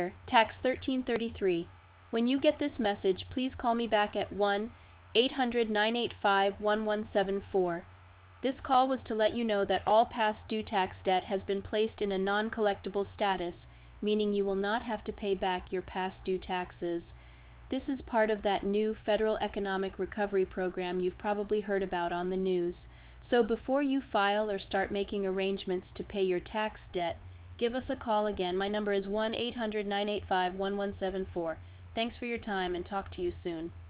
Tax 1333. When you get this message, please call me back at 1-800-985-1174. This call was to let you know that all past due tax debt has been placed in a non-collectible status, meaning you will not have to pay back your past due taxes. This is part of that new federal economic recovery program you've probably heard about on the news. So before you file or start making arrangements to pay your tax debt, give us a call again. My number is 1-800-985-1174. Thanks for your time and talk to you soon.